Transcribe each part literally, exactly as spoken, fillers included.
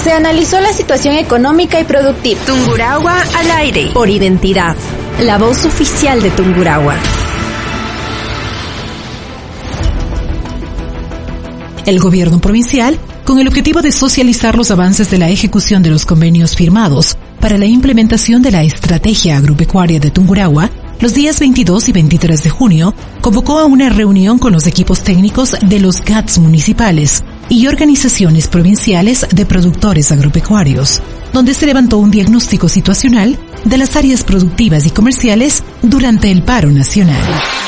Se analizó la situación económica y productiva. Tungurahua al aire. Por identidad, la voz oficial de Tungurahua. El gobierno provincial, con el objetivo de socializar los avances de la ejecución de los convenios firmados para la implementación de la estrategia agropecuaria de Tungurahua, los días veintidós y veintitrés de junio, convocó a una reunión con los equipos técnicos de los G A Ts municipales y organizaciones provinciales de productores agropecuarios, donde se levantó un diagnóstico situacional de las áreas productivas y comerciales durante el paro nacional.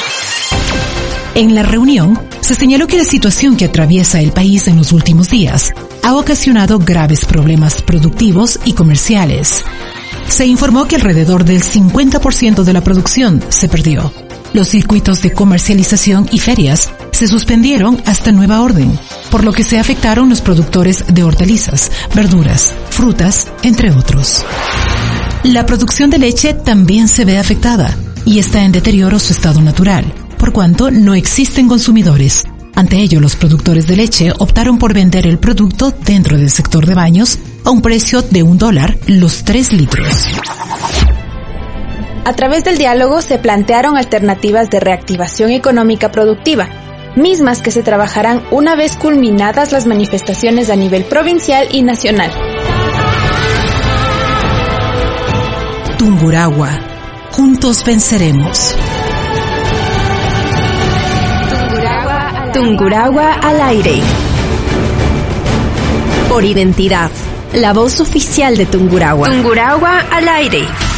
En la reunión, se señaló que la situación que atraviesa el país en los últimos días ha ocasionado graves problemas productivos y comerciales. Se informó que alrededor del cincuenta por ciento de la producción se perdió. Los circuitos de comercialización y ferias se suspendieron hasta nueva orden, por lo que se afectaron los productores de hortalizas, verduras, frutas, entre otros. La producción de leche también se ve afectada y está en deterioro su estado natural, por cuanto no existen consumidores. Ante ello, los productores de leche optaron por vender el producto dentro del sector de baños a un precio de un dólar los tres litros. A través del diálogo se plantearon alternativas de reactivación económica productiva, mismas que se trabajarán una vez culminadas las manifestaciones a nivel provincial y nacional. Tungurahua, juntos venceremos. Tungurahua al aire. Por identidad, la voz oficial de Tungurahua. Tungurahua al aire.